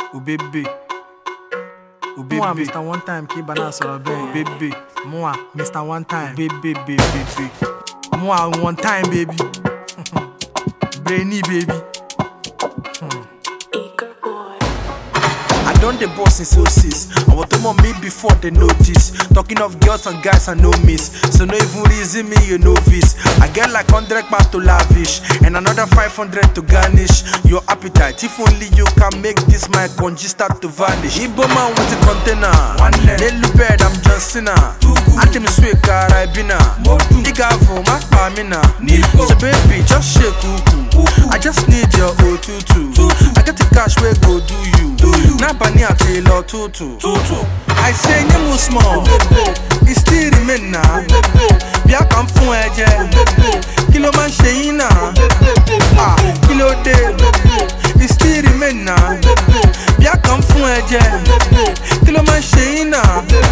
Ubebe. Moi, Mr. One Time, qui banana sur la bain. Bébé. Moi, Mr. One Time. Bébé, bébé, bébé. Moi, One Time, baby. Brainy, baby. I done the boss in so-sis. I want to me before they notice. Talking of girls and guys I know miss. So no even reason me you novice. I get like 100 baht to lavish and another 500 to garnish your appetite. If only you can make this my congee start to vanish. Igbo man with a container. They look bad, I'm just sinner. I them sweet carabina. Nigga for my pamina. So baby, just shake cuckoo. I just need your O22. I get the cash where go do you. Now bani a tailor tutu. I say nyamu small. It still remain now. Bia come from eje. Kilo man sheina. Ah, kilo day. It still remain now. Bia come from eje. Kilo man sheina.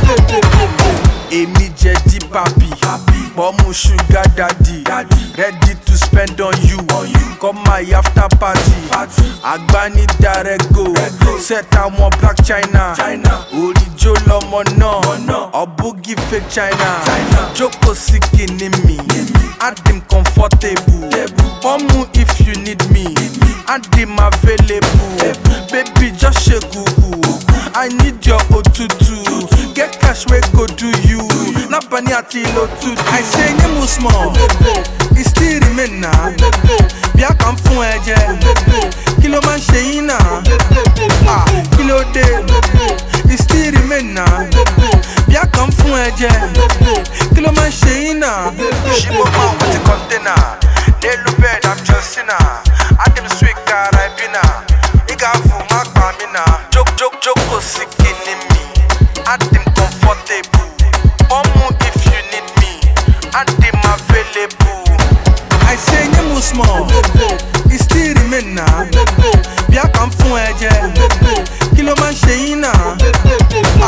Emi jedi papi. Bomu sugar daddy. Ready to spend on you. Come my after party. Agbani direct go. Set I want black China. Orijo lomo no. Obugi fake China. Joko sikin in me. Add him comfortable. Bomu if you need me. Add him available. Baby just shake cuckoo. I need your O22. Get cash where go do you. Nabani atilo tutu. I say nyamu small. It still remain now. Bia come from eje. Kilo man sheina. Ah, kilo day. It still remain now. Bia come from eje. Kilo man sheina. Shibo man with a container. They look bad, I'm just sinner. I them sweet carabina. Nigga for my pamina. Joko sikin in me. I them comfortable. Omu if you need me. I them available. I say nyamu small. It still remain now. Bia come from eje. Kilo man sheina.